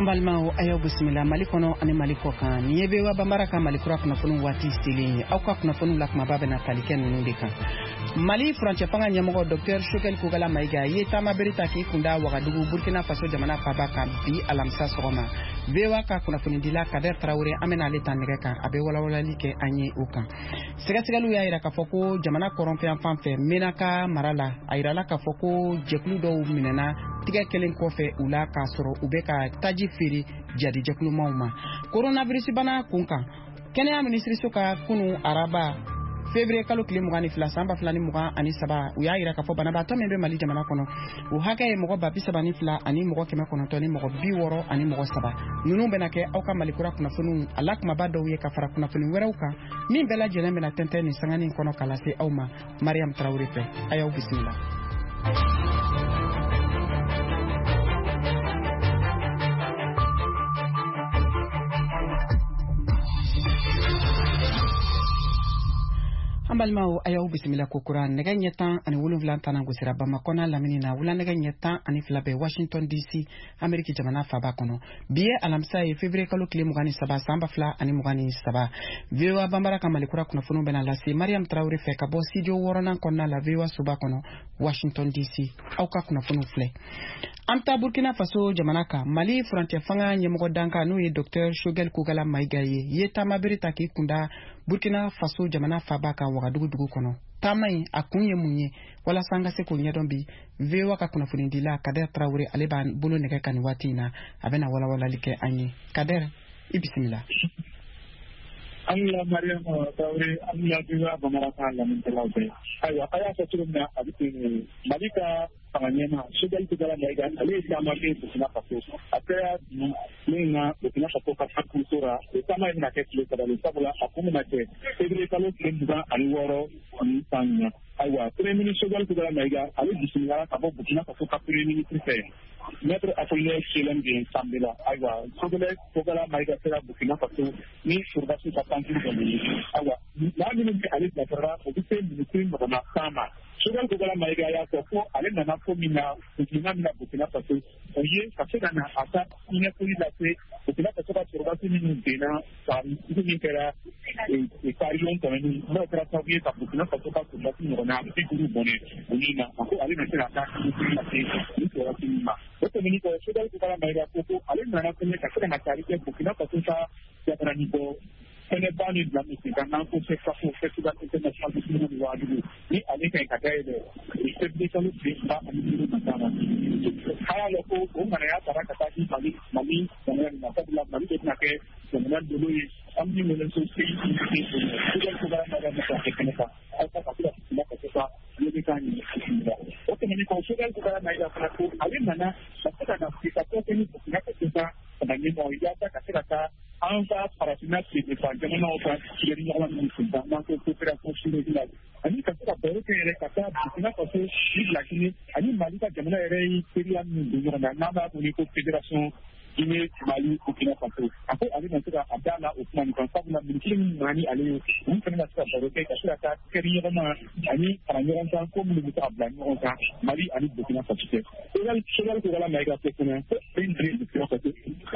Ambalmao ayo bismillah malikono ani maliko kan niebe wa bambara kan malikura kuna funu wati stili au ka kuna funu lakma baba na taliken nunde kan Mali Franche Panga Nyamogo Dr. Shokel Kugala Maiga Yetama Berita ki kunda Wagadugu Burkina Faso jamana Fabaka bi alamsa sogoma bewa ka kuna funindila Kader Traoré amena leta ngereka abe wala like anye uka sigasigalu ya ira kafoko jamana korompe fanfe menaka marala airala kafoko jeklu do minena tiga kelen kofe ula ka soro ubeka taji firi jadi jeklu mauma coronavirus bana kunka kenya ministri soka kunu araba Février kalo kile mugani fila samba fila ni muga ani saba uya ira kafo bana ba to membe Mali jamana kono u haka e mugo ba bisaba ni fila ani mugo keme kono to ni mugo bi woro ani mugo saba nunu benake au ka malikura kuna funu alak mabado uye ka fara kuna funu werauka min bela jene mena tente ni sangani kono kalase au ma Mariam Traoré pe ayaw bismillah Ambalmao ayaw bisimila kokura nega nyetan ani wuluvlan tanangu sira Bamakona laminina wula nega nyetan ani flabe Washington DC Ameriki jamana faba kono biye alamsa e Février kalo kile mugani saba samba fla ani mugani saba vewa bambara kamalikura kuna funu bena lasi Mariam Traoré fe kabo studio worona konna la vewa suba kono Washington DC auka kuna funu fle Anta Burkina Faso jamanaka Mali frontier fanga nyemogo danka nuye Dr. Shokel Kugala Maigaye yetama berita ki kunda Burkina Faso jamana fabaka Wagadugu dugu kono tamai akunye munye wala sanga se ko nyadon bi vewa ka kuna funindila Kader Traoré aleban bulu nege kan watina abena wala like anyi Kader ibismillah Allah Mariam Traoré Allah juga Bamaraka lamin telaube aywa aya saturumna abiti malika Panganyema Shokel Kugala Maiga ale samake Burkina Faso apea ninga Burkina Faso ka kultura sama ina kekle kadalo sabula akumuna ke Février kalo kimba aliworo ntanya aywa Premier ministre Shokel Kugala Maiga ale bismillah abo Burkina Faso ka Premier ministre fe Maître Apollinaire Tchilem de Sambela aywa Shokel Kugala Maiga sera Burkina Faso ni surbasu ka tanki de aywa la minute ale platera obite ministre madama sama Shokel Kugala Maiga ya ko ale nana ko mina Burkina Faso oye kafika na asa ina kulila pe Burkina Faso ka surbasu ni ndena sa ni kera e parion tamani no kera sabiye ka Burkina Faso ka surbasu ni na biguru bone unina ako ale na tena ka ni ko rasima oto mini ko Shokel Kugala Maiga ko ale nana ko ne kafika na tarike Burkina Faso ka ya tranito ene bani la misika na ko se fa ko festival international du cinéma de Ouagadougou ni ale ka kataye de Février kalo ba ani matama haya loko o ngana ya taraka tati mali na tabla mali de nake na dolo yi amni melen so si Shokel Kugala Maiga na ka keneka ata ka kula na ka sa ni ka ni o te ni ko Shokel Kugala Maiga kana ko ale nana saka na fika ko ni na ka sa na ni mo ya ta ka ta anga parasina se de fa jamana o ka yeri nyala ni sinta na ko coopération chinoise ani ka ta boro ke re ka ta Burkina Faso ni lakini ani mali ka jamana re perian ni do na na ba ni ko fédération Guinée Mali Burkina Faso ako ali na sira abdala Ousmane kan sabula min mani ali mun kana sira boro ke ka sira ta keri ma ani paranyoran ta ko mun ta abdani on ta Mali ali Burkina Faso ke Shokel Kugala Maiga ke kuna indri Burkina Faso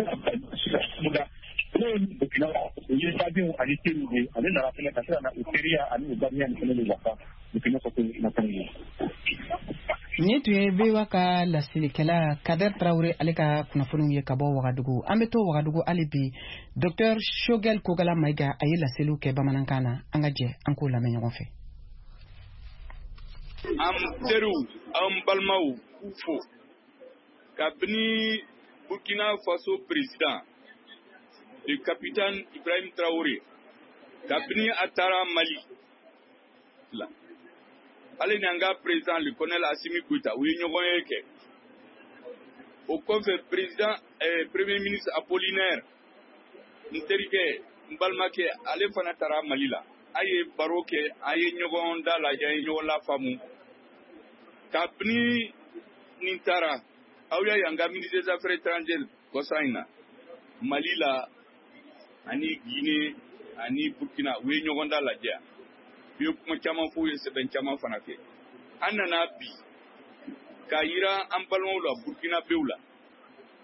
muda Burkina Faso ye babi o ali tenu de ali na la fele ka sira na Uteria ani Uganda ni kele waka Burkina Faso na tani Nietu bewa ka la silikela Kader Traoré aleka kuna funu ye kabo Wagadugu ameto Wagadugu alibi Dr. Shokel Kugala Maiga ayi la selu ke bamanankana angaje anko la menyo fe am teru am balmau ufo kabni Burkina Faso président le capitaine Ibrahim Traoré kabni atara Mali la ale nanga président le colonel Assimi Goïta oui ñogon yeke au confé président et premier ministre Apollinaire nterike mbalmake ale fana tara Mali la aye baroke aye ñogon da la ya ñogon la famu kabni nintara awya yanga ministre des affaires étrangères kosaina Mali la ani Guinée ani Burkina oui ñogon da la ja biyo kuma caman fo ye sɛbɛn caman fana kɛ an nana bi ka yira an balimaw la Burkina bew la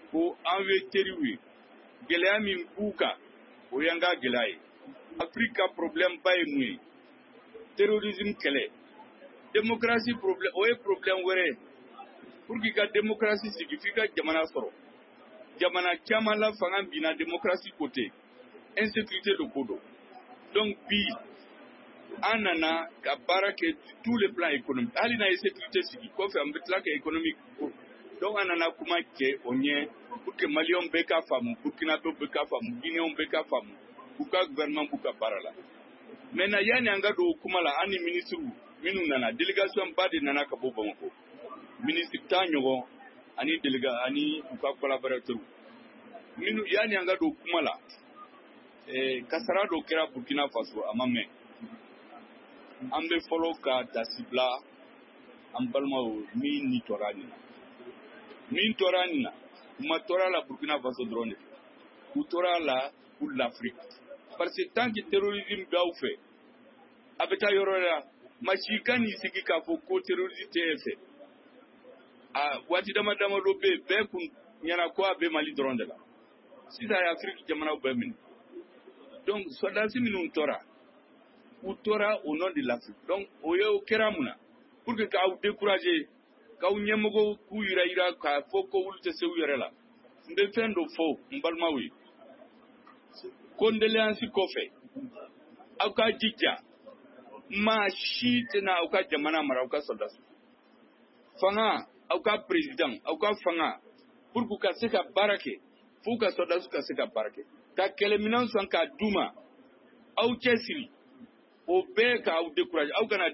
ko an bɛ teriw ye gɛlɛya min b'u kan o y'an ka gɛlɛya ye Afrique ka problème ba ye mun ye terrorisme kɛlɛ démocratie problème o ye problème wɛrɛ pour que ka démocratie sigi f'i ka jamana sɔrɔ jamana caman la fanga binna démocratie côté insécurité de ko don donc bi an nana ka baara kɛ tous les plans économiques hali n'a ye sécurité sigi kɔfɛ an bɛ tila ka économique donc an nana kuma kɛ o ɲɛ pour que maliyɛnw bɛɛ ka faamu burkinabɛw bɛɛ ka faamu guinéens bɛɛ ka faamu u ka gouvernement b'u ka baara la maintenant yani an ka don o kuma la an ni ministres minnu nana délégation ba de nana ka bɔ Bamako ministre tan ɲɔgɔn ani ani u ka collaborateurs minnu yani an ka don kuma la kasara dɔ kɛra Burkina Faso a ma mɛn an bɛ fɔlɔ ka dasi bila an balimaw min ni tɔɔrɔ nin na min tɔɔrɔ nin na u ma tɔɔrɔ la Burkina Faso dɔrɔn de u tɔɔrɔ la pour l'Afrique parce que tant que terrorisme b'aw fɛ a bɛ taa yɔrɔ la maa si ka n'i sigi k'a fɔ ko terrorisme tɛ e fɛ waati dama dama dɔ bɛ yen bɛɛ kun ɲɛna ko a bɛ Mali dɔrɔn de la sisan a ye Afrique jamanaw bɛɛ minɛ donc soldats minnu tora u tora au nom de l'Afrique donc o ye o kɛra mun na pour que k'aw décourager k'aw ɲɛmɔgɔw k'u yira k'a fɔ ko olu tɛ se u yɛrɛ la n bɛ fɛn dɔ fɔ n balimaw ye condoléance kɔfɛ aw ka jija maa si tɛna aw ka jamana mara aw ka soldats fanga aw ka président aw ka fanga pour que ka se ka baara kɛ f'u ka soldats ka se ka baara kɛ ka kɛlɛminɛn sɔn k'a d'u ma aw cɛsiri o bɛɛ k'aw décourager aw kana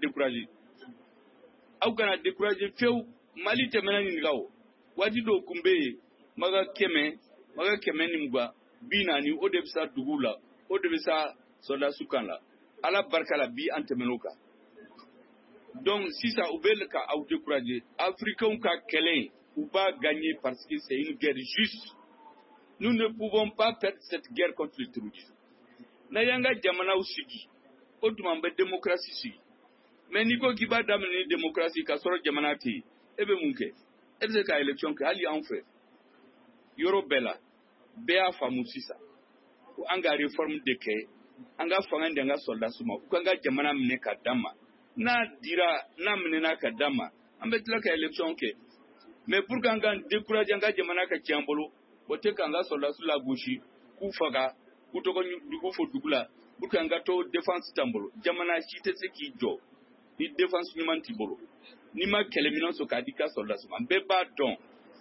décourager fewu Mali tɛmɛna ɲininka o waati dɔw kun bɛ yen maga kɛmɛ ni mugan bi naani o de bɛ sa duguw la o de bɛ sa soldats kan la Ala barika la bi an tɛmɛn'o kan donc sisan u bɛ ka aw décourager africains ka kɛlɛ u b'a gagner parce que c'est une guerre juste. Nous ne pouvons pas perdre cette guerre contre le terrorisme. Na yanga jamana usigi, o tuma bɛ démocratie sigi. Mais n'i ko k'i b'a daminɛ démocratie ka sɔrɔ jamana tɛ yen, e bɛ mun kɛ? E bɛ se ka élection kɛ hali anw fɛ. Yɔrɔ bɛɛ la, bɛɛ y'a faamu sisan. Ko an ka réforme de kɛ, an ka fanga di an ka soldats ma, u k'an ka jamana minɛ ka d'an ma. N'a minɛna ka d'an ma, an bɛ tila ka élection kɛ. Mais pour qu'an ka décourager an ka jamana ka tiɲɛ an bolo, o tɛ k'an ka soldats lagosi k'u faga k'u tɔgɔ dugu fɔ dugu la pour que an ka to défense t'an bolo jamana si tɛ se k'i jɔ ni défense ɲuman t'i bolo n'i ma kɛlɛminɛn sɔrɔ k'a di ka soldats ma bɛɛ b'a dɔn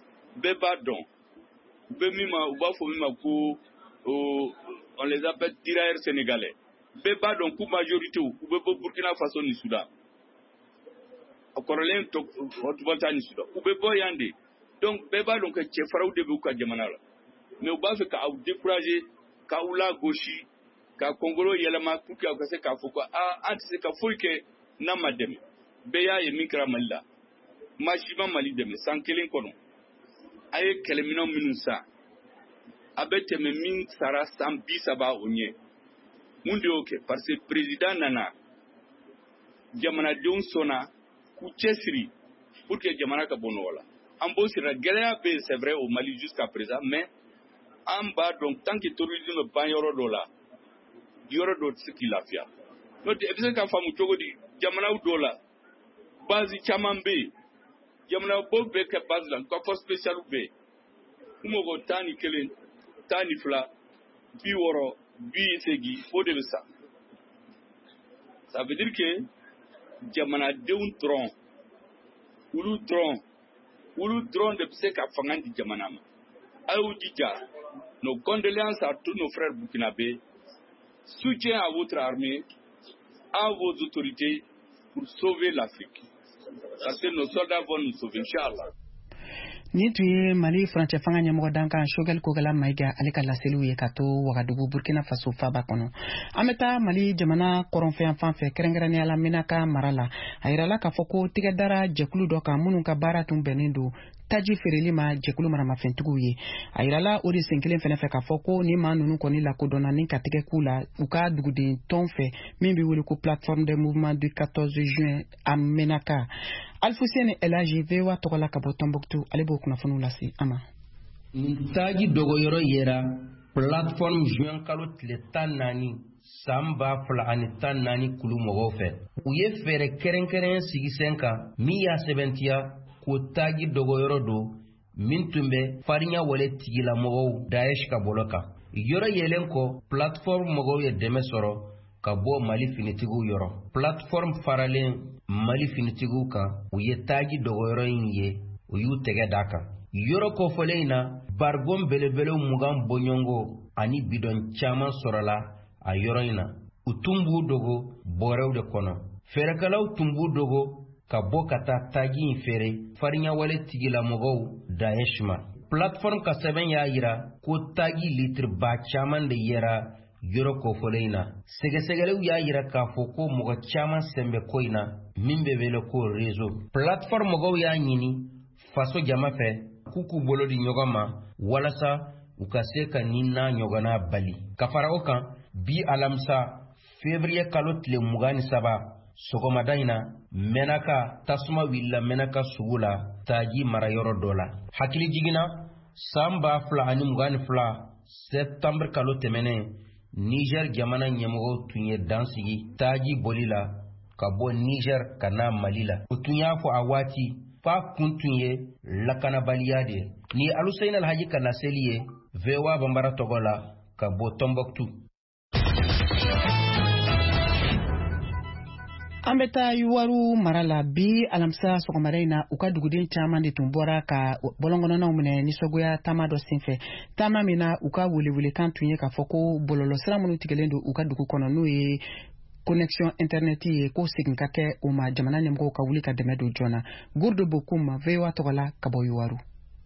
u bɛ min ma u b'a fɔ min ma ko on les appelle tirailleurs sénégalais bɛɛ b'a dɔn k'u majorité u bɛ bɔ Burkina Faso ni Soudan a kɔrɔlen tɔgɔta ni Soudan u bɛ bɔ yan de. Donc, bɛɛ b'a dɔn ka cɛfaraw de b'u ka jamana la mais u b'a fɛ k'aw décourager k'aw lagosi ka kɔngɔlo yɛlɛma pour que aw ka se k'a fɔ ko an tɛ se ka foyi kɛ n'a ma dɛmɛ bɛɛ y'a ye min kɛra Mali la maa si ma Mali dɛmɛ san kelen kɔnɔ a ye kɛlɛminɛnw minnu san a bɛ tɛmɛ min sara san 30 o ɲɛ mun de y'o kɛ parce que président nana jamanadenw sɔnna k'u cɛsiri pour que jamana ka bɔ nɔgɔ la. En b'o sira gɛlɛya bɛ c'est vrai au Mali jusqu'à présent mais an b'a dɔn tant que terrorisme bɛ ban yɔrɔ dɔ la yɔrɔ dɔ tɛ se k'i lafiya n'o tɛ e bɛ se k'a faamu cogo di jamanaw dɔw la base caman bɛ yen jamanabaw bɛ kɛ base la ka force spéciale bɛ yen u mɔgɔ 11 12 60 80 o de bɛ sa ça veut dire que jamanadenw dɔrɔn olu dɔrɔn de bɛ se ka fanga di jamana ma a y'u jija nos condoléances à tous nos frères burkinabés soutien à votre armée à vos autorités pour sauver l'Afrique parce que nos soldats vont nous sauver inchallah. Ni tun ye Mali furancɛ fanga ɲɛmɔgɔ dankan Choguel Kogala Mayiga ale ka laseliw ye ka to Wagadugu Burkina Faso faaba kɔnɔ. An bɛ taa Mali jamana kɔrɔnfɛn fan fɛ kɛrɛnkɛrɛnnenya la Menaka mara la. A yirala k'a fɔ ko tigɛ dara jɛkulu dɔ kan minnu ka baara tun bɛnnen don taji feereli ma jɛkulu maramafɛntigiw ye. A yirala o de sen kelen fɛnɛ fɛ k'a fɔ ko ni maa ninnu kɔni lakodɔnna ni ka tigɛ k'u la u ka duguden tɔn fɛ min bɛ wele ko plateforme de mouvement du 14 juin à Menaka. Alfousseni Elaji VOA tɔgɔ la ka bɔ Tombouctou ale b'o kunnafoniw lase a ma. Nintagi dogoyoro yera platform juin kalo tile 14 samba fla ani 14 kulu mogo fe. Uye fere keren sigi senka mi ya sebentia ko tagi dogoyoro do min tumbe farinya wale tigila mogo Daesh ka boloka. Yoro yelenko platform mogo ye deme soro ka bo Mali finitigu yoro. Platform faralen Mali finitigu ka uye tagi dogoyoro ye uyu tege daka. Yoro ko foleina bargon belebele mugan bonyongo ani bidon chaman sorala a yoro ina. Utumbu dogo borew de kono. Ferekalaw tumbu dogo ka bo kata tagi fere farinya wale tigila mogo Daeshma. Platform ka seben ya yira ko tagi litre ba chaman de yera yoro ko foleina. Segesegelew ya yira ka foko mogo chaman sembe koina mimbe vele ko rezo. Platform mogo ya nyini faso jama fe kuku bolo di nyogama walasa ukaseka nina nyogana bali. Kafara okan bi alamsa Fevrier kalo tile mugani saba sogomadaina menaka tasuma willa menaka sugula taji marayoro dola. Hakili jigina samba fla ani mugani fla September kalo temene Niger jamana nyemogo tunye dansigi taji bolila kabo Niger kana Malila. Utunya fo awati fa kuntunye lakana baliyade ni Alusain Alhaji kana seliye vewa bambara togola kabo Tombouctou. Ambeta yuwaru marala bi alamsa sokomarena uka dugudin chaman de tumbora ka bolongono na umene nisogoya tama do sinfe tama mina uka wuli kan tunye ka foko bololo sira munu tigelendo uka dugu kono nuye connexion internet ye ko sigin kake uma jamana nyamgo ka wuli ka demedo jona gurdo bokuma vewa togola kabo yuwaru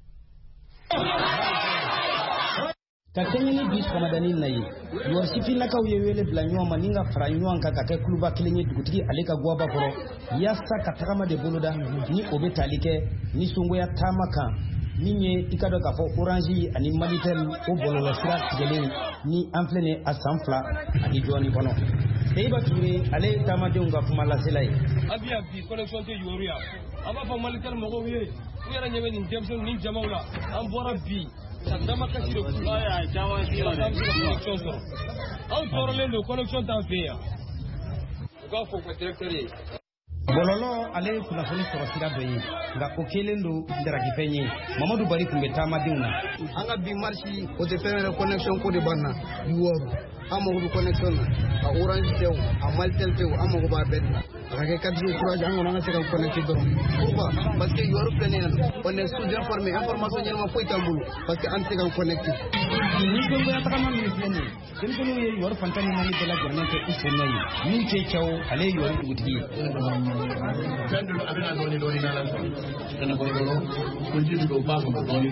kakengeni bis komadani nayi yorsifi naka uyewele blanyo maninga franyo ka kake kluba kilenye dugutigi aleka gwaba koro yasa katakama de boloda ni obetalike ni sungo ya tamaka ninye ikado kafo orange ani malitel o bololo sira tigele ni amplene asamfla ani joni kono Seiba Touré ale tamade unga kuma la selay abia bi connexion te yoruya aba fa malitel mogo wiye yara nyebe ni Jameson ni jamawla am bora bi Sandama kasiro ya jawa sila connexion soro au torolendo connexion tanfeya uga fo ko directeur bololo ale kuna foni soro sira doyi nga okelendo ndaraki fenye Mamadou Bari kumbe tamadina anga bi marchi o te fere connexion ko de banna yuoro amogo connexion a orange tew a maltel tew amogo ba bet avec 4 jours 3 jours on a se connecter pourquoi parce que yuoro plené on est sous-informé information ñema foy tambulu parce que ante kan connecter ni ko ya takama ni plené ken ko ye yuoro fantani mani de la journée que isenayi ni ke chaw ale yuoro dugutigi kando abena doni na la kana ko ko jidu do ba ko doni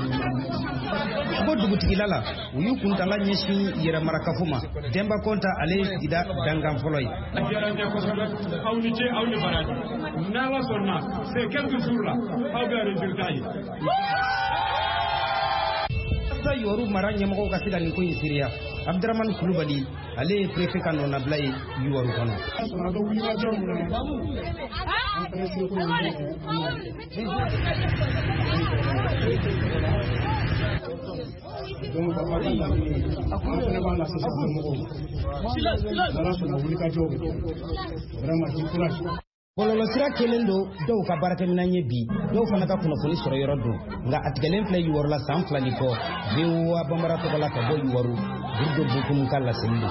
ko dugutigi lala uyu kuntala nyeshi yera marakafuma Demba Konta ale ida dangam foloy awnité awni baradi nala sonna c'est quelques jours là aw ga résultat yi sa yoru maranya mako kasida ni ko Syria Abdurrahman Kulubali ale préfet kano na blay yoru kono bololo sira kelendo dow ka baraka minanye bi dow fana ka kuno foni soro yorodo nga atgalen play yuwor la sam flani ko bewa bambara to la ka boy waru burdo bukum kala sendo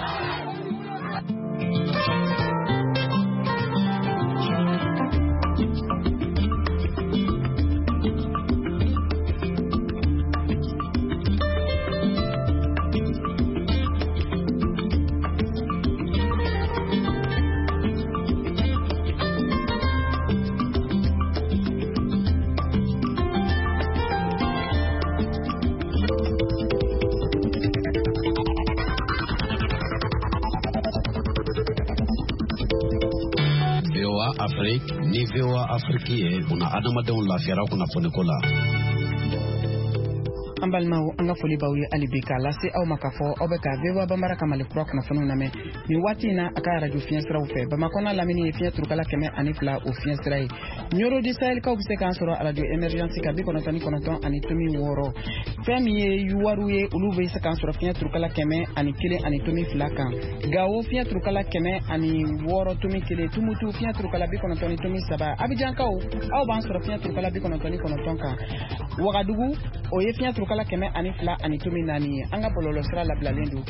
ni VOA Afrique una adamadenw lafiyara kunnafoni ko la Ambalmao anga foli bawi alibika lase au makafo au beka vewa bambara kamali kura kuna funu name ni wati na aka radio fiensra ufe bamakona lamini fien turukala keme anifla u fiensra nyoro di sahel ka ubise kan soro radio emergency ka bi konoton anitomi woro femi ye yuwaru ye uluve isa kan soro fien turukala keme anikile anitomi flaka gawo fien turukala keme ani woro tomi kile tumutu fien turukala bi konoton tomi saba abijan ka au ban soro fien turukala bi konoton ka wagadugu o ye fien turukala keme anifla anitomi nani anga bololo sra la blalendu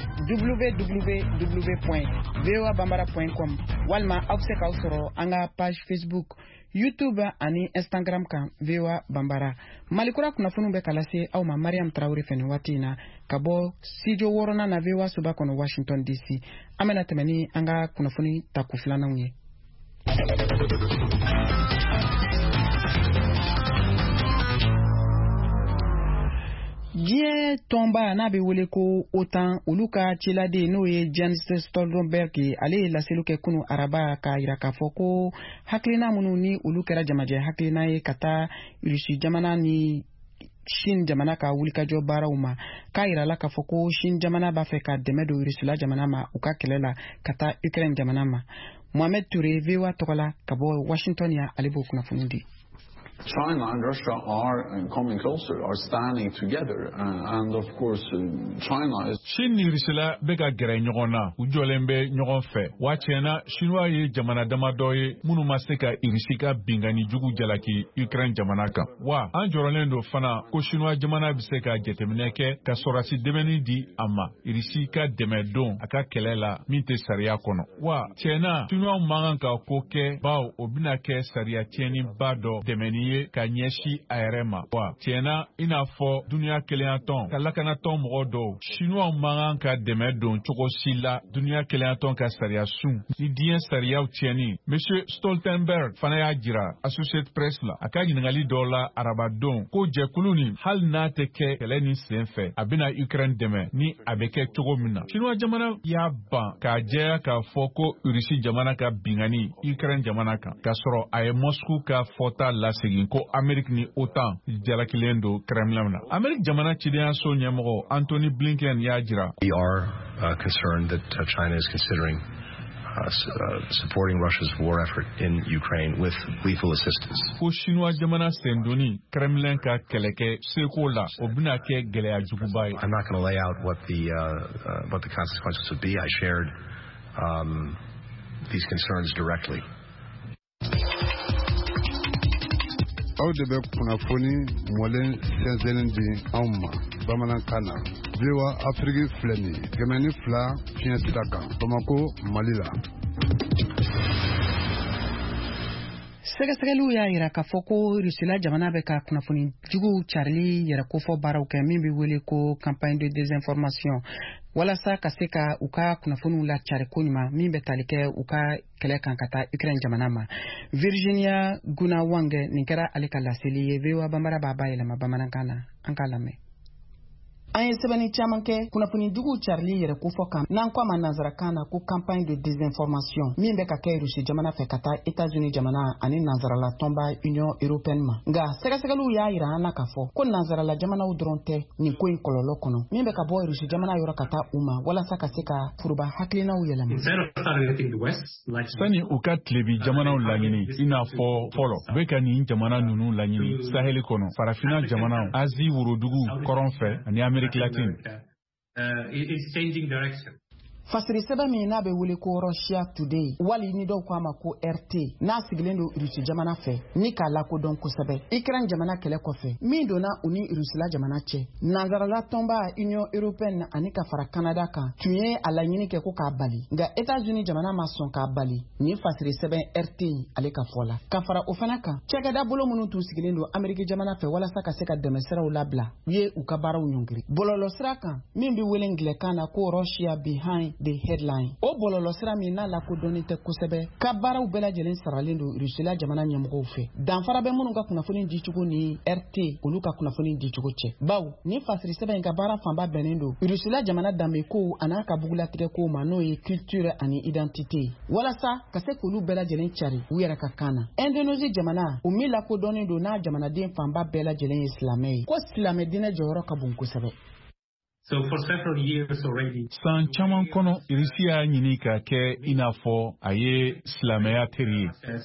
www.voabambara.com walma aufse ka soro anga page Facebook YouTube ani Instagram kan VOA Bambara malikura kuna funu be kalase au ma Mariam Traore feni watina kabo sijo worona na VOA suba kono Washington DC amena temeni anga kuna funi takuflana unye Jie tomba na be wele ko otan uluka chilade no ye Jens Stoltenberg ale la seluke kunu araba ka iraka foko haklina munu ni ulukera jamaje haklina ye kata irishi jamana ni Shin jamana ka wulika jo barauma ka irala ka foko Shin jamana ba fe ka demedo irisula jamana ma uka kelela kata Ukraine jamana ma Mohamed Touré vewa tokola kabo Washington ya alibo kuna funundi China and Russia are coming closer, are standing together, and of course, China is. Chine risela beka gere nyogona ujolembe nyogonfe. Wachena Chinois ye jamana damadoye munu maseka irisika bingani jugu jalaki Ukraine jamanaka. Wa anjorolendo fana ko Chinois jamana biseka jetemineke ka sorasi demeni di ama irisika demedon aka kelela minte saria kono. Wa China Chinois manganka koke bao obinake saria tieni bado demeni ka nyeshi ARMA wa tiena inafo dunia keleaton kalakana ton modo chinois mangan ka demedon choko sila dunia keleaton ka saria sun ni dien saria tieni monsieur Stoltenberg fana ya jira Associated Press la akaji ngali dola arabadon ko jekuluni hal na teke keleni senfe abina Ukraine deme ni abeke choko mina chinois jamana ya ban ka je ka foko urisi jamana ka bingani Ukraine jamana ka soro ay Moscow ka fota la ko Amerika ni OTAN jalakilendo Kremlin. Amerika jamana chidian so nyamoro Anthony Blinken ya jira. We are concerned that China is considering supporting Russia's war effort in Ukraine with lethal assistance. Ko Chinois jamana sendoni Kremlin ka keleke sekola obuna ke gelea jukubai. I'm not going to lay out what the consequences would be. I shared these concerns directly. Au debe kunafoni molen senzelen di auma bamanan kana viwa Afrique fleni kemeni fla fientaka Bamako Malila Segasegelu ya ira ka foko risila jamana be ka kunafoni jugu Charlie yara ko fo baraw ke mimbi wele ko campagne de désinformation wala sa kaseka uka kunafoni la chare konima mimbe talike uka kele kan kata Ukraine jamana ma Virginia Guna Wange ninkera alika la seli vewa bambara baba ile mabamana kana ankalame Aye sebani chamanke kuna funi dugu Charlie yere kufoka na kwa manazara kana ku campagne de désinformation mimbe ka kairu shi jamana fe kata États-Unis jamana ani nazara la tomba Union Européenne ma nga segasegelu ya ira na kafo ko nazara la jamana udronte ni ko inkololo kono mimbe ka boy shi jamana yora kata uma wala saka seka furuba haklina uyela sani ukat lebi jamana ulangini ina folo beka ni jamana nunu langini saheli kono farafina jamana azi wurudugu koronfe ani America Latin. It's changing direction. Fasiri seba mi na be wule ko Russia Today wali ni do kwa mako RT na siglendo Rusi jamana fe ni kala ko don ko sebe ikran jamana kele ko fe mi do na uni Rusila jamana che nazara la tomba Union Européenne anika fara Canada ka tuye ala nyini ke ko ka bali nga États-Unis jamana mason ka bali ni fasiri seba RT aleka fola ka fara ofanaka chega da bolo munu tu siglendo America jamana fe wala saka seka demesera ulabla ye ukabara unyongiri bololo sraka mi bi wele ngle kana ko Russia behind behind the headline. O bololo sira min n'a lakodɔnnen tɛ kosɛbɛ ka baaraw bɛɛ lajɛlen saralen don Rusila jamana ɲɛmɔgɔw fɛ. Danfara bɛ minnu ka kunnafoni dicogo ni RT olu ka kunnafoni dicogo cɛ. Bawo ni fasiri sɛbɛn in ka baara fanba bɛnnen don Rusila jamana danbe ko an'a ka bugulatigɛ ko ma n'o ye culture ani identité. Walasa ka se k'olu bɛɛ lajɛlen cari u yɛrɛ ka kan na. Indonésie jamana o min lakodɔnnen don n'a jamanaden fanba bɛɛ lajɛlen ye silamɛ ye. Ko silamɛ diinɛ jɔyɔrɔ ka bon kosɛbɛ. So for several years already. San caman kɔnɔ Irisi y'a ɲini ka kɛ i n'a fɔ a ye silamɛya teri ye.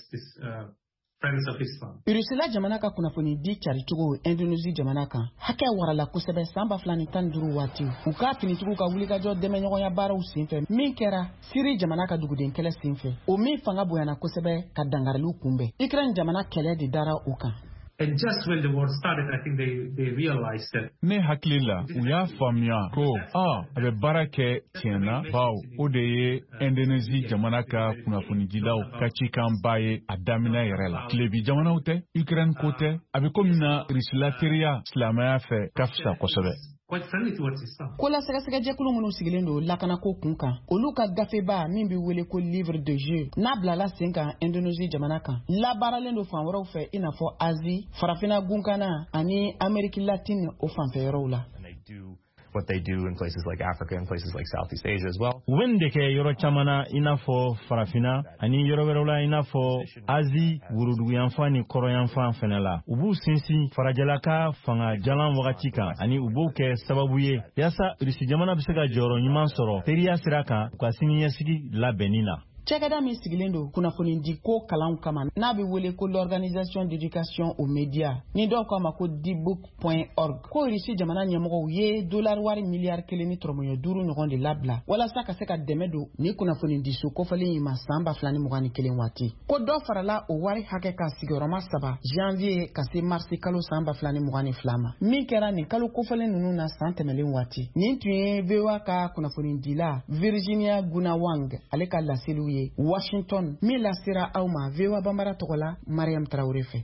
Friends of Islam. Rusila jamana ka kunnafoni di caricogo Indonésie jamana kan hakɛ warala kosɛbɛ san 2015 waati u ka finitigiw ka wulikajɔ dɛmɛɲɔgɔnya baaraw senfɛ min kɛra Siri jamana ka duguden kɛlɛ senfɛ o min fanga bonyana kosɛbɛ ka dangariliw kunbɛn Ukraine jamana kɛlɛ de dara u kan. And just when the war started, I think they realized that. Ne hakili la u y'a faamuya ko a bɛ baara kɛ tiɲɛna bawo o de ye Indonésie jamana ka kunnafonidilaw ka cikanba ye a daminɛ yɛrɛ la. Tilebi jamanaw tɛ Ukraine ko tɛ a bɛ komi na Rusila teriya silamɛya fɛ ka fisa kosɛbɛ. Quite friendly towards Islam. Ko la sɛgɛsɛgɛjɛkulu minnu sigilen don lakanako kun kan olu ka gafeba min bɛ wele ko livre de jeu n'a bilala sen kan Indonésie jamana kan labaaralen don fan wɛrɛw fɛ i n'a fɔ Asie farafina gunkana ani Amérique latine o fanfɛ yɔrɔw la. What they do in places like Africa and places like Southeast Asia as well. When de ke yoro chamana ina fo farafina ani yoro werola ina fo Asie wurudu yanfa ni koro yanfa fenela ubu sinsi farajalaka fanga jalan wakati kan ani ubu ke sababu ye yasa Rusi jamana bisega joro nyuman soro teriya siraka kwa sini yasigi la benina. Cɛkɛda min sigilen don kunnafoni di ko kalanw kama n'a bɛ wele ko l'organisation d'éducation aux médias ni dɔw k'a ma ko dbook.org ko Russie jamana ɲɛmɔgɔw ye dollar wari miliyari 1.5 ɲɔgɔn de labila walasa ka se ka dɛmɛ don ni kunnafoni di so kofɔlen in ma san 2021 waati ko dɔ farala o wari hakɛ kan sigiyɔrɔma 3 janvier ka se mars kalo san 2022 ma min kɛra nin kalo kofɔlen ninnu na san tɛmɛlen waati nin tun ye VOA ka kunnafoni dila Virginia Gunawang ale ka laseliw ye Washington min lasera aw ma VOA Bambara tɔgɔ la Mariam Traoré fɛ.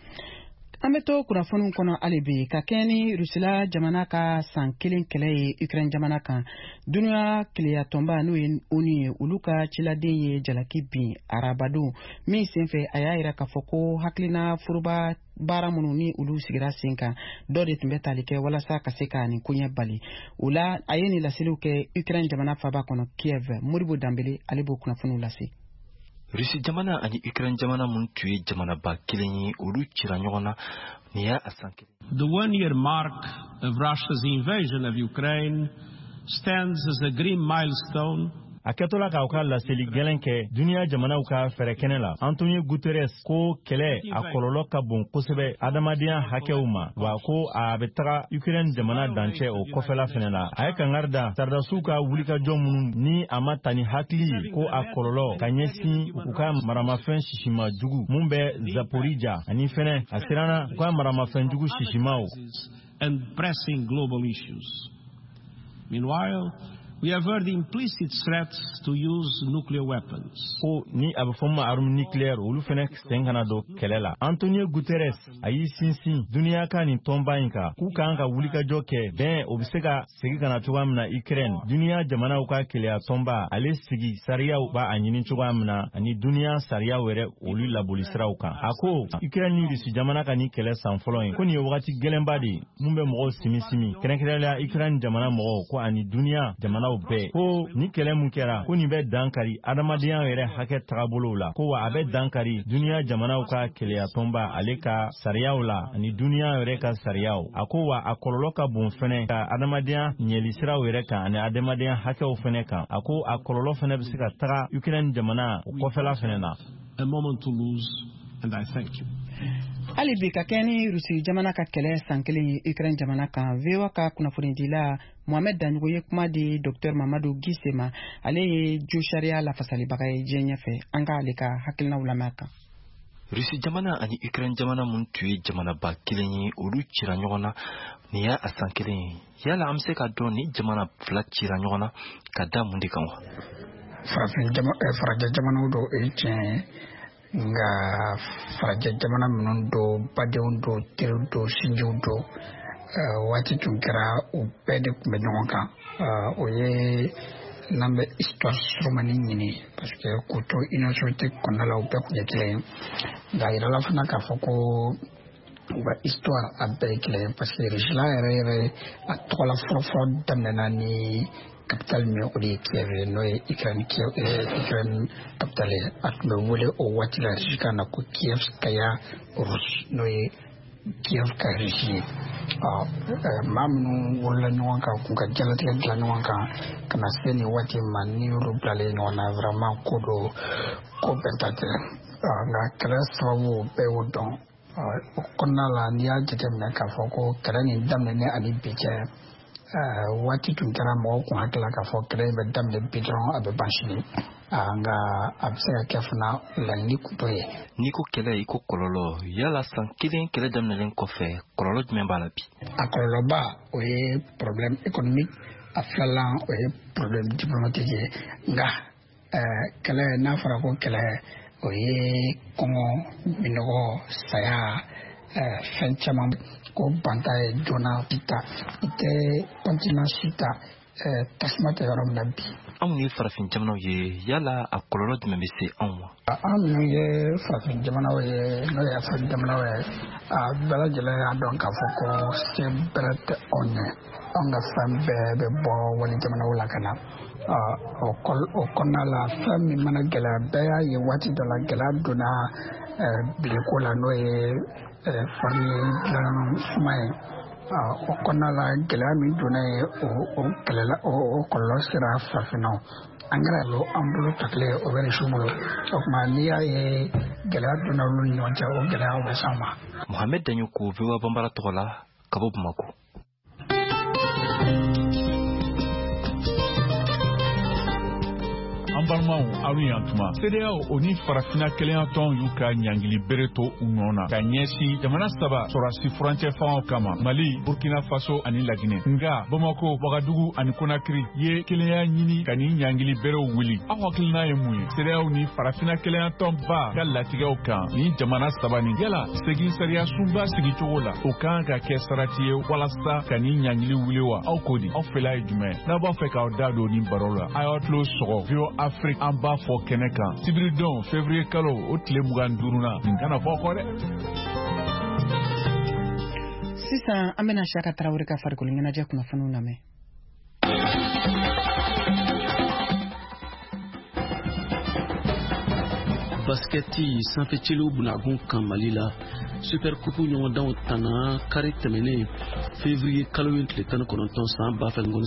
An bɛ to kunnafoniw kɔnɔ hali bi ka kɛɲɛ ni Rusila jamana ka san 1 kɛlɛ ye Ukraine jamana kan dunuya kileya tɔnba n'o ye ONU ye olu ka ciladen ye jalaki bin arabadon min senfɛ a y'a yira k'a fɔ ko hakilina furuba baara minnu ni olu sigira sen kan dɔ de tun bɛ tali kɛ walasa ka se ka nin koɲɛ bali o la a ye nin laseliw kɛ Ukraine jamana faba kɔnɔ Kiev Moribo Dambele ale b'o kunnafoniw lase. Rusi jamana ani Ukraine jamana mun tun ye jamana ba kelen ye olu cira ɲɔgɔn na nin y'a san kelen. The 1-year mark of Russia's invasion of Ukraine stands as a grim milestone. A kɛtɔla k'aw ka laseli gɛlɛn kɛ duniya jamanaw ka fɛrɛ kɛnɛ la Antonio Guterres ko kɛlɛ a kɔlɔlɔ ka bon kosɛbɛ adamadenya hakɛw ma wa ko a bɛ taga Ukraine jamana dancɛ o kɔfɛla fɛnɛ la a ye kangari da saridasiw ka wulikajɔ minnu ni a ma ta ni hakili ye ko a kɔlɔlɔ ka ɲɛsin u ka maramafɛn sisima jugu mun bɛ Zaporizhia ani fɛnɛ a siranna u ka maramafɛn jugu sisimaw and pressing global issues. Meanwhile, we have heard implicit threats to use nuclear weapons. Ko ni a bɛ fɔ ma arme nucléaire olu fɛnɛ sen kana don kɛlɛ la. Antonio Guterres a y'i sinsin duniya ka nin tɔnba in kan k'u kan ka wulikajɔ kɛ bɛn o bɛ se ka segin kana cogoya min na Ukraine. Duniya jamanaw ka kɛlɛya tɔnba ale sigi sariyaw b'a a ɲini cogoya min na ani duniya sariyaw yɛrɛ olu laboli siraw kan. A ko Ukraine ni Rusi jamana ka nin kɛlɛ san fɔlɔ in ko nin ye wagati gɛlɛnba de mun bɛ mɔgɔw simi kɛrɛnkɛrɛnnenya Ukraine jamana mɔgɔw ko ani duniya jamana bɛɛ ko ni kɛlɛ mun kɛra ko nin bɛ dankari adamadenya yɛrɛ hakɛ tagabolow la ko wa a bɛ dankari duniya jamanaw ka kɛlɛya tɔnba ale ka sariyaw la ani duniya yɛrɛ ka sariyaw a ko wa a kɔlɔlɔ ka bon fɛnɛ ka adamadenya ɲɛlisiraw yɛrɛ kan ani adamadenya hakɛw fɛnɛ kan a ko a kɔlɔlɔ fɛnɛ bɛ se ka taga Ukraine jamana o kɔfɛla fɛnɛ na. A moment to lose and I thank you. Hali bi ka kɛ ni Rusi jamana ka kɛlɛ san 1 ye Ukraine jamana kan VOA ka kunnafonidila Mohamed Danjugo ye kuma di Dr Mamadou Gisse ma ale ye jo sariya lafasalibaga ye diɲɛ ɲɛfɛ an ka ale ka hakilinaw lamɛn kan. Rusi jamana ani Ukraine jamana mun tun ye jamana ba kelen ye olu cira ɲɔgɔn na nin y'a san 1 ye yala an bɛ se ka dɔn ni jamana fila cira ɲɔgɔn na ka da mun de kan wa. farajɛ jamanaw do o ye tiɲɛ ye nga farajɛ jamana minnu do badenw do teriw do sinjiw do waati tun kɛra u bɛɛ de tun bɛ ɲɔgɔn kan o ye n'an bɛ histoire surumani ɲini parce que k'u to université kɔnɔna la u bɛɛ tun ye kelen ye nka yirala fana k'a fɔ ko u ka histoire a bɛɛ ye kelen ye parce que Russie yɛrɛ a tɔgɔla fɔlɔfɔlɔ daminɛna ni capitale min o de ye Kiev ye n'o ye Ukraine capitale ye a tun bɛ wele o waati la Russie kan na ko Kievskaya Rus n'o ye Kiev ka Russie ye maa minnu wolola ɲɔgɔn kan k'u ka diɲɛlatigɛ dilan ɲɔgɔn kan ka na se nin waati ma ni y'olu bilalen ɲɔgɔn na vraiment ko bɛɛ ta tɛ nka kɛlɛ sababu bɛɛ y'o dɔn o kɔnɔna la n'i y'a jateminɛ k'a fɔ ko kɛlɛ nin daminɛ ani bi cɛ waati tun kɛra mɔgɔw kun hakilila k'a fɔ kɛlɛ in bɛ daminɛ bi dɔrɔn a bɛ ban sini nka a bɛ se ka kɛ fana laɲini kun t'o ye. N'i ko kɛlɛ i ko kɔlɔlɔ yala san kelen kɛlɛ daminɛlen kɔfɛ kɔlɔlɔ jumɛn b'a la bi? A kɔlɔlɔba o ye problème économique a filanan o ye problème diplomatique ye nka kɛlɛ n'a fɔra ko kɛlɛ o ye kɔngɔ minɔgɔ saya fɛn caman ko banta ye joona sita i tɛ continent sita tasuma tɛ yɔrɔ min na bi. Anw ye farafin jamanaw ye yala a kɔlɔlɔ jumɛn bɛ se anw ma? Anw minnu ye farafin jamanaw ye n'o ye Afiriki jamanaw ye a bɛɛ lajɛlen y'a dɔn k'a fɔ ko se bɛrɛ tɛ anw ye anw ka fɛn bɛɛ bɛ bɔ wali jamanaw la ka na o kɔnɔna la fɛn min mana gɛlɛya bɛɛ y'a ye waati dɔ la gɛlɛya donna biliko la n'o ye farni dilan suma ye o kɔnɔna la gɛlɛya min donna ye o kɔlɔlɔ sera farafinnaw an kɛra an bolo takile o bɛ Russie bolo o tuma n'i y'a ye gɛlɛya donna olu ni ɲɔgɔn cɛ o gɛlɛya bɛ s'an ma. Mohamed Danyoko VOA Bambara tɔgɔ la ka bɔ Bamako. An balimaw aw ni yantuma CEDEAO o ni farafina kelenya tɔn y'u ka ɲangili bere to u nɔ na ka ɲɛsin jamana saba sɔrɔdasi furancɛ fangaw kama Mali, Burkina Faso ani Laginɛ nga Bamako, Wagadugu ani Conakry ye kelenya ɲini ka ni ɲangili berew wuli aw hakilina ye mun ye CEDEAO ni farafina kelenya tɔn ba ka latigɛw kan ni jamana saba nin yala segin sariya sunba sigicogo la o kan ka kɛ sarati ye walasa ka ni ɲangili wuli wa aw ko di aw fɛla ye jumɛn n'a b'a fɛ k'aw da don ni baro la a y'aw tulo sɔgɔ Afrique an b'a fɔ kɛnɛ kan sibiridon février kalo o tile 25 na nin kana fɔ kɔ dɛ. Sisan an bɛna Saka Tarawele ka farikolo ɲɛnajɛ kunnafoniw lamɛn. Basketi sanfɛcilu bunagun kan Mali la Super Coupe ɲɔgɔndanw tana kari tɛmɛnen février kalo in tile 19 san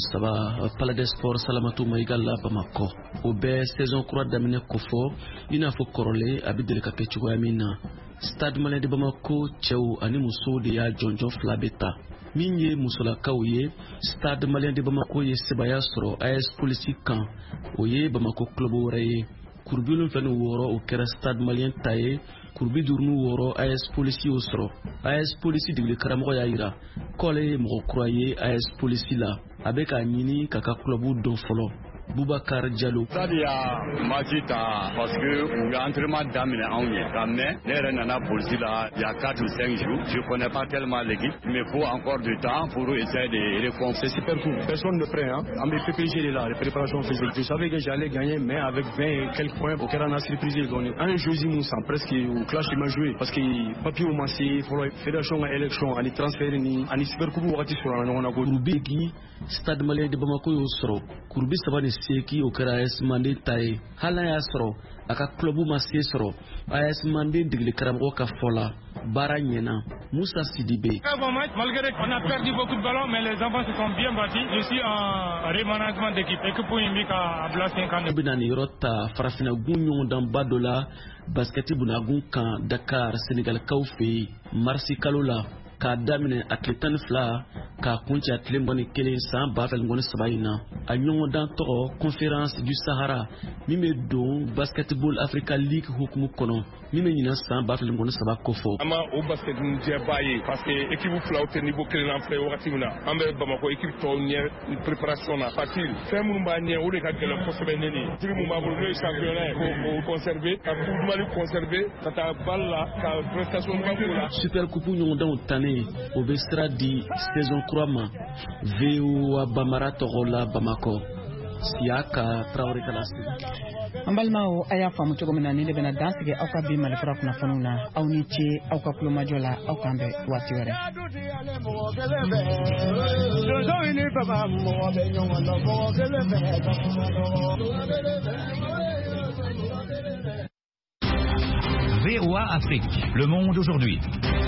2007 Palais des Sports Salamatu Mayiga la Bamako o bɛɛ saison kura daminɛ kofɔ i n'a fɔ kɔrɔlen a bɛ deli ka kɛ cogoya min na Stade Malien de Bamako cɛw ani musow de y'a jɔnjɔn fila bɛ ta min ye musolakaw ye Stade Malien de Bamako ye sebaya sɔrɔ AS Police kan o ye Bamako club wɛrɛ ye kurubi 76 o kɛra Stade Malien ta ye kurubi 56 AS Police y'o sɔrɔ AS Police degeli karamɔgɔ y'a yira k'ale ye mɔgɔ kura ye AS Police la a bɛ k'a ɲini k'a ka clubu dɔn fɔlɔ Boubacar Diallo. Stade y'a match ta parce que u y'a entraînement daminɛ anw ye ka mɛn ne yɛrɛ nana polisi la il y a 4 ou 5 jours je connais pas tellement l'équipe mais faut encore du temps pour essayer de reconstruire. C'est super cool, personne ne prend hein. En PPG est là, les préparations physiques. Je savais que j'allais gagner mais avec 20 et quelques points au Kerana surprise ils ont un jeu Moussa presque au clash il m'a joué parce que papier au massé pour la fédération à élection ani transfert ni ani super coupe wakati sur la ngona ko Rubiki Stade Malien de Bamako yo sɔrɔ kurubi sabani seki o kɛra AS Mande ta ye hali y'a sɔrɔ a ka clubu ma se sɔrɔ AS Mande degeli karamɔgɔ ka fɔ la baara ɲɛna Moussa Sidibé. Malgré qu'on a perdu beaucoup de ballons mais les enfants se sont bien battus. Je suis en remanagement d'équipe équipe Imika a blasé kan de bina ni yɔrɔ ta farafina gun ɲɔgɔndan ba dɔ la basketi bunagun kan Dakar Sénégalkaw fɛ marsi kalo la k'a daminɛ a tile 12 k'a kuncɛ a tile 21 san 2013 in na a ɲɔgɔndan tɔgɔ conférence du Sahara min bɛ don basketball Africa League hukumu kɔnɔ min bɛ ɲina san 2013 kofɔ. An ma o basket jɛba ye parce que équipe filaw tɛ niveau kelen na filɛ wagati min na an bɛ Bamako équipe tɔw ɲɛ préparation na partir fɛn minnu b'a ɲɛ o de ka gɛlɛn kosɛbɛ ne ni jiri min b'a bolo n'o ye championnat ye k'o conserver ka coupe du Mali conserver ka taa bal la ka prestation ba k'o la. Super coupe ɲɔgɔndanw tannen o bɛ sira di saison kura ma VOA Bambara tɔgɔ la Bamako Siaka Traoré Kalasi. An balimaw a y'a faamu cogo min na ni de bɛna dan sigi aw ka bi Malikura kunnafoniw na aw ni ce aw ka kulomajɔ la aw k'an bɛn waati wɛrɛ. VOA Afrique, le monde aujourd'hui.